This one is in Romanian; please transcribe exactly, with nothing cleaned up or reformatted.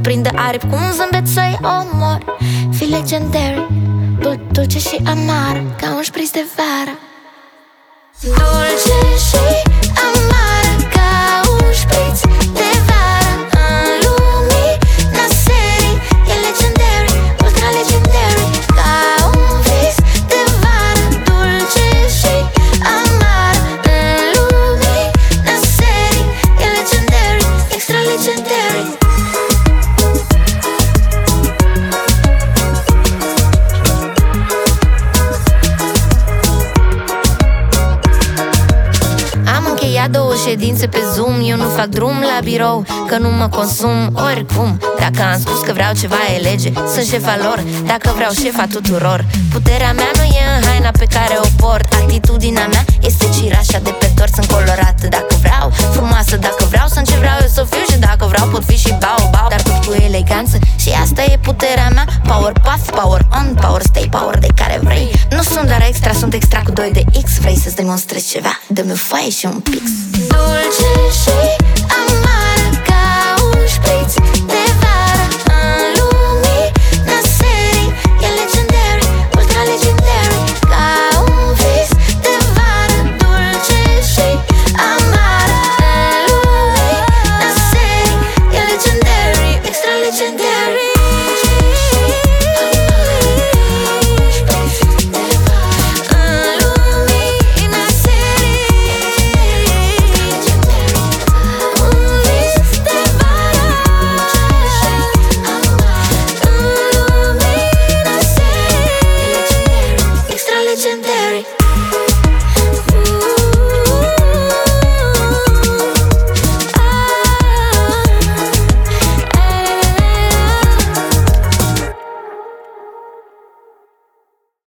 prinde aripi cu un zâmbet să-i omor. Fii legendary, dul- dulce și amar, ca un șpriț de vară. Dulce și amară, ca un șpriț de vară. În lumina serii, e legendary, ultra legendary, ca un vis de vară. Dulce și amară, în lumina serii, e legendary, extra legendary. Ia două ședințe pe Zoom, eu nu fac drum la birou, că nu mă consum oricum. Dacă am spus că vreau ceva e lege, sunt șefa lor, dacă vreau șefa tuturor. Puterea mea nu e în haina pe care o port, atitudinea mea este cireașa de pe tort. Sunt colorată dacă vreau, frumoasă dacă vreau, sunt ce vreau eu să fiu și dacă vreau pot fi și bau-bau, dar tot cu eleganță și asta e puterea mea. Power path, power on, power stay, power de care vrei. Nu sunt doar extra, sunt extra cu doi de X. Vrei să-ți demonstrezi ceva? Dă-mi o foaie și un pix. Dulce și